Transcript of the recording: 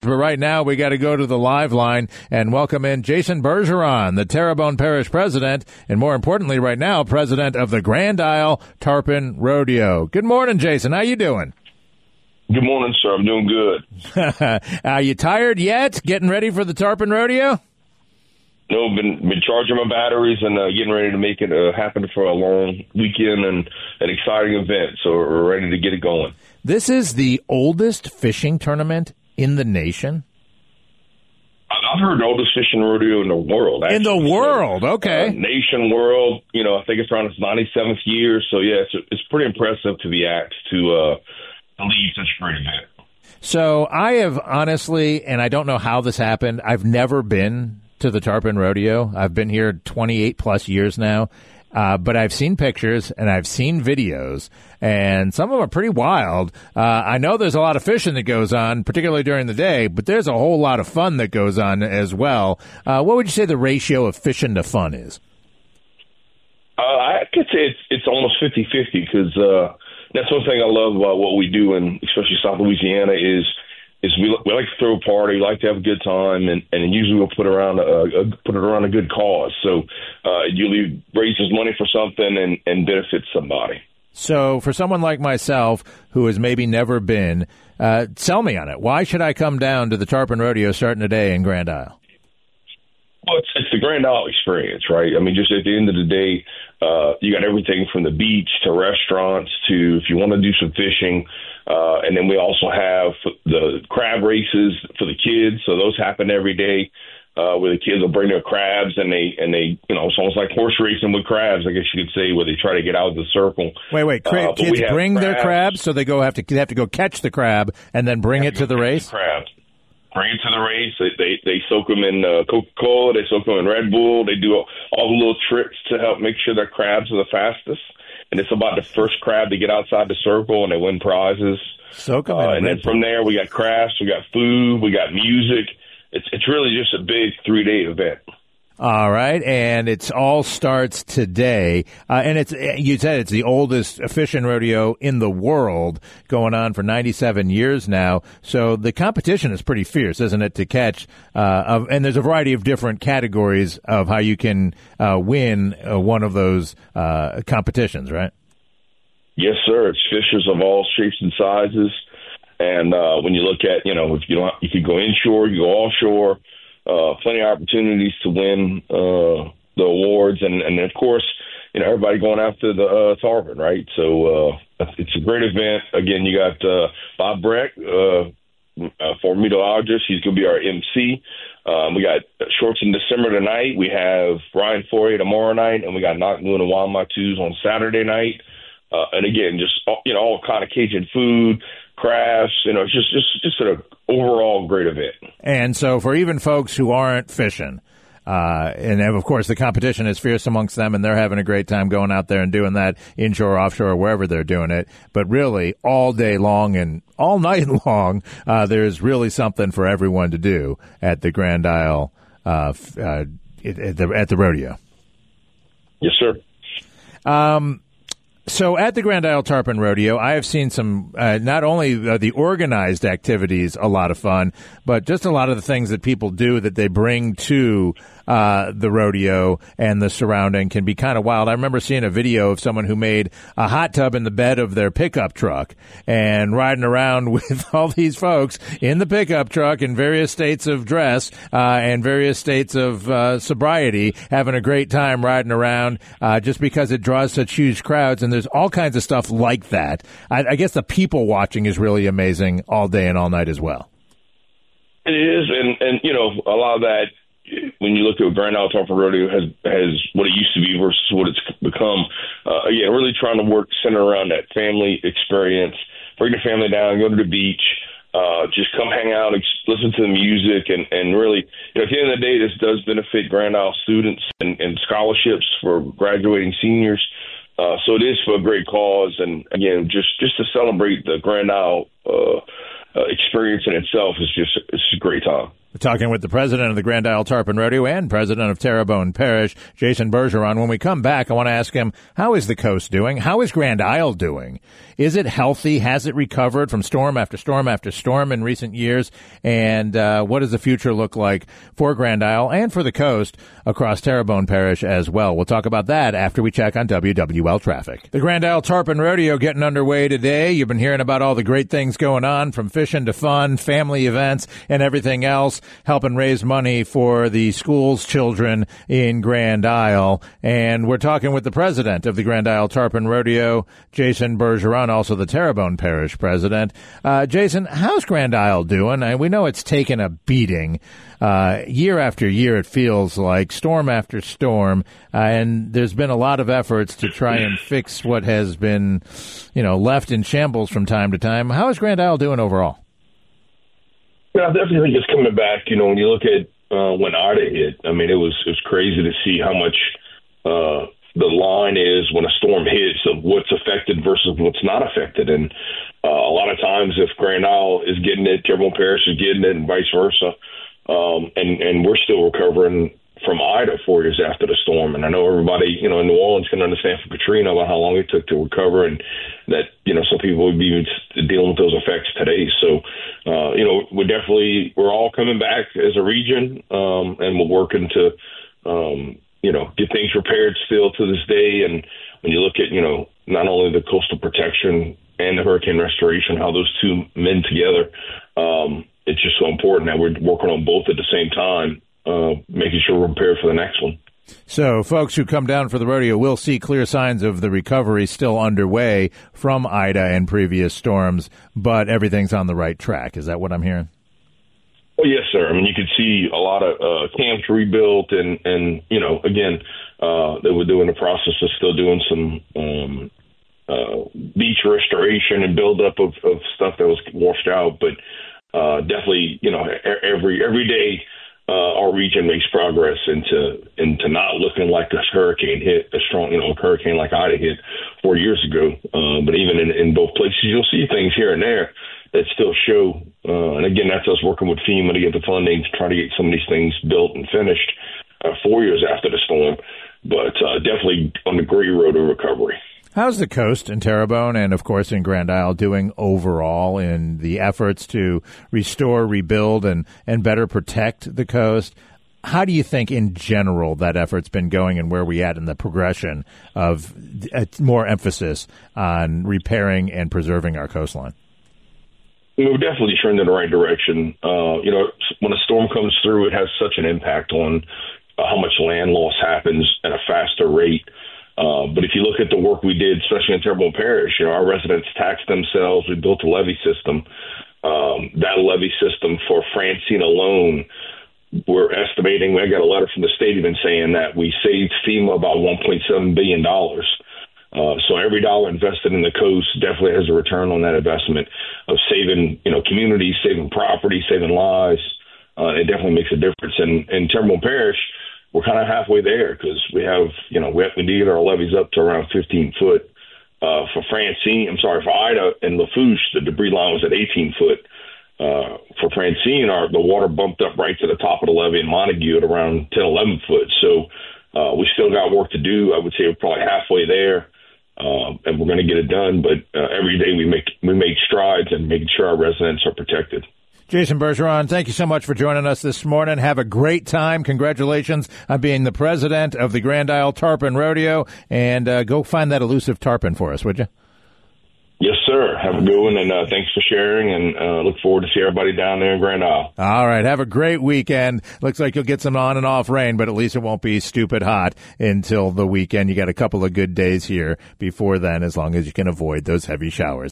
but right now we got to go to the live line and welcome in Jason Bergeron, the Terrebonne Parish president, and more importantly right now, president of the Grand Isle Tarpon Rodeo. Good morning, Jason. How you doing? Good morning, sir. I'm doing good. Are you tired yet? Getting ready for the Tarpon Rodeo? No, been charging my batteries and getting ready to make it happen for a long weekend and an exciting event. So we're ready to get it going. This is the oldest fishing tournament in the nation? I've heard the oldest fishing rodeo in the world. Actually. In the world, okay. Nation, world, I think it's around its 97th year. So, yeah, it's pretty impressive to be asked to lead such a great event. So I have honestly, and I don't know how this happened, I've never been to the Tarpon Rodeo. I've been here 28 plus years now, but I've seen pictures and I've seen videos, and some of them are pretty wild. I know there's a lot of fishing that goes on, particularly during the day, but there's a whole lot of fun that goes on as well. What would you say the ratio of fishing to fun is? I could say it's almost 50-50 because that's one thing I love about what we do, and especially South Louisiana, is we like to throw a party, like to have a good time, and usually we'll put it around a good cause. So it usually raises money for something and benefits somebody. So for someone like myself who has maybe never been, sell me on it. Why should I come down to the Tarpon Rodeo starting today in Grand Isle? Well, it's the Grand Isle experience, right? I mean, just at the end of the day, you got everything from the beach to restaurants to if you want to do some fishing. And then we also have the crab races for the kids. So those happen every day where the kids will bring their crabs and they it's almost like horse racing with crabs, I guess you could say, where they try to get out of the circle. Wait, kids bring their crabs, so they have to go catch the crab and then bring it to the race? Bring it to the race. They soak them in Coca-Cola. They soak them in Red Bull. They do all the little tricks to help make sure their crabs are the fastest. And it's about the first crab to get outside the circle, and they win prizes. Soak them and then from there, we got crafts, we got food, we got music. It's really just a big 3-day event. All right, and it all starts today, and you said it's the oldest fishing rodeo in the world, going on for 97 years now. So the competition is pretty fierce, isn't it, to catch? And there's a variety of different categories of how you can win one of those competitions, right? Yes, sir. It's fishers of all shapes and sizes, and when you look at, if you could go inshore, you go offshore. Plenty of opportunities to win the awards, and of course, everybody going after the Tarpon, right? So it's a great event. Again, you got Bob Breck, former meteorologist. He's going to be our MC. We got Shorts in December tonight. We have Ryan Fourier tomorrow night, and we got Knock Moon and Wild Matus on Saturday night. And again, just all kind of Cajun food, crafts. It's just an overall great event. And so for even folks who aren't fishing, and of course the competition is fierce amongst them, and they're having a great time going out there and doing that inshore, offshore, wherever they're doing it. But really, all day long and all night long, there's really something for everyone to do at the Grand Isle at the rodeo. Yes, sir. So at the Grand Isle Tarpon Rodeo, I have seen some, not only the organized activities, a lot of fun, but just a lot of the things that people do that they bring to the rodeo and the surrounding can be kind of wild. I remember seeing a video of someone who made a hot tub in the bed of their pickup truck and riding around with all these folks in the pickup truck in various states of dress and various states of sobriety, having a great time riding around just because it draws such huge crowds. And there's all kinds of stuff like that. I guess the people watching is really amazing all day and all night as well. It is, and a lot of that, when you look at Grand Isle Tarpon Rodeo, has what it used to be versus what it's become. Again, really trying to work center around that family experience. Bring the family down, go to the beach, just come hang out, listen to the music, and really, at the end of the day, this does benefit Grand Isle students and scholarships for graduating seniors. So it is for a great cause, and again, just to celebrate the Grand Isle experience in itself it's a great time. We're talking with the president of the Grand Isle Tarpon Rodeo and president of Terrebonne Parish, Jason Bergeron. When we come back, I want to ask him, how is the coast doing? How is Grand Isle doing? Is it healthy? Has it recovered from storm after storm after storm in recent years? And what does the future look like for Grand Isle and for the coast across Terrebonne Parish as well? We'll talk about that after we check on WWL traffic. The Grand Isle Tarpon Rodeo getting underway today. You've been hearing about all the great things going on, from fishing to fun, family events, and everything else, helping raise money for the school's children in Grand Isle. And we're talking with the president of the Grand Isle Tarpon Rodeo, Jason Bergeron, also the Terrebonne Parish president. Jason, how's Grand Isle doing? We know it's taken a beating. Year after year, it feels like, storm after storm, and there's been a lot of efforts to try and fix what has been, left in shambles from time to time. How is Grand Isle doing overall? Yeah, I definitely think it's coming back. When you look at when Ida hit, it was crazy to see how much the line is when a storm hits of what's affected versus what's not affected. And a lot of times, if Grand Isle is getting it, Terrebonne Parish is getting it, and vice versa. And we're still recovering from Ida 4 years after the storm. And I know everybody, in New Orleans can understand from Katrina about how long it took to recover, and that, some people would be dealing with those effects today. So, we're all coming back as a region, and we're working to, get things repaired still to this day. And when you look at, not only the coastal protection and the hurricane restoration, how those two mend together, it's just so important that we're working on both at the same time, making sure we're prepared for the next one. So folks who come down for the rodeo will see clear signs of the recovery still underway from Ida and previous storms, but everything's on the right track. Is that what I'm hearing? Well, yes, sir. You could see a lot of camps rebuilt, and again, they were doing the process of still doing some beach restoration and buildup of stuff that was washed out. But definitely, every day our region makes progress into not looking like a hurricane hit, a strong, hurricane like Ida hit 4 years ago. But even in both places, you'll see things here and there that still show. And again, that's us working with FEMA to get the funding to try to get some of these things built and finished 4 years after the storm. But definitely on the great road of recovery. How's the coast in Terrebonne and, of course, in Grand Isle doing overall in the efforts to restore, rebuild, and better protect the coast? How do you think, in general, that effort's been going, and where we at in the progression of more emphasis on repairing and preserving our coastline? We're definitely trending in the right direction. When a storm comes through, it has such an impact on how much land loss happens at a faster rate. But if you look at the work we did, especially in Terrebonne Parish, our residents taxed themselves. We built a levee system. That levee system for Francine alone, we're estimating, I got a letter from the state even saying that we saved FEMA about $1.7 billion. So every dollar invested in the coast definitely has a return on that investment of saving, communities, saving property, saving lives. It definitely makes a difference. And in Terrebonne Parish, we're kind of halfway there because we have, we need our levees up to around 15 foot. For Ida and Lafourche, the debris line was at 18 foot. For Francine, the water bumped up right to the top of the levee in Montague at around 10, 11 foot. So we still got work to do. I would say we're probably halfway there, and we're going to get it done. But every day we make strides in making sure our residents are protected. Jason Bergeron, thank you so much for joining us this morning. Have a great time. Congratulations on being the president of the Grand Isle Tarpon Rodeo. And go find that elusive tarpon for us, would you? Yes, sir. Have a good one, and thanks for sharing, and look forward to see everybody down there in Grand Isle. All right. Have a great weekend. Looks like you'll get some on and off rain, but at least it won't be stupid hot until the weekend. You got a couple of good days here before then, as long as you can avoid those heavy showers.